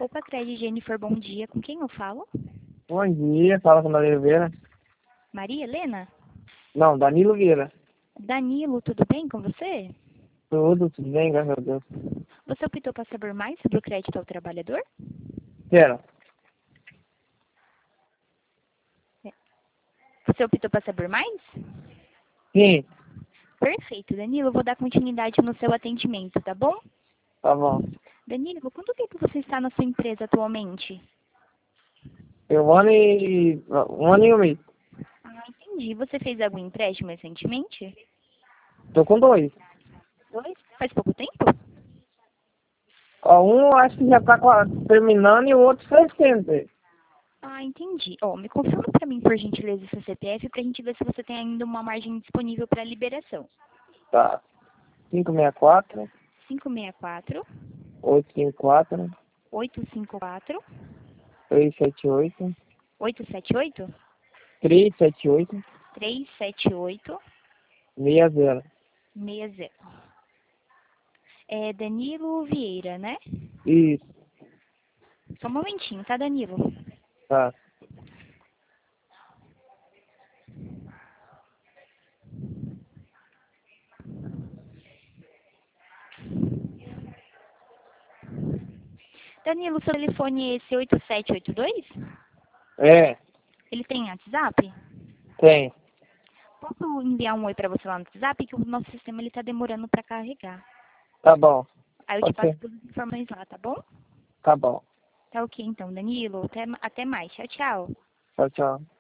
Poupa Crédito, Jennifer, bom dia. Com quem eu falo? Bom dia, fala com Danilo Vieira. Maria Helena? Não, Danilo Vieira. Danilo, tudo bem com você? Tudo bem, graças a Deus. Você optou para saber mais sobre o crédito ao trabalhador? Quero. Você optou para saber mais? Sim, Perfeito, Danilo. Eu vou dar continuidade no seu atendimento, tá bom? tá bom. Danilo, quanto tempo você está na sua empresa atualmente? Eu um ano e um mês. Ah, entendi. Você fez algum empréstimo recentemente? Tô com dois. Dois? Faz pouco tempo? Ó, um acho que já tá terminando e o outro fez tempo. Ah, entendi. Ó, me confirma para mim, por gentileza, o seu CPF para a gente ver se você tem ainda uma margem disponível para liberação. Tá. 564, 564 854, 854 378, 878 378, 378 60. 60. É Danilo Vieira, né? Isso, Só um momentinho, tá, Danilo? tá. Danilo, seu telefone é esse 8782? É, Ele tem WhatsApp? tem. Posso enviar um oi para você lá no WhatsApp? Que o nosso sistema ele tá demorando para carregar. Tá bom. Aí eu te Pode passo ser. todas as informações lá, tá bom? Tá bom. Tá ok, então, Danilo. Até mais. Tchau, tchau. Tchau, tchau.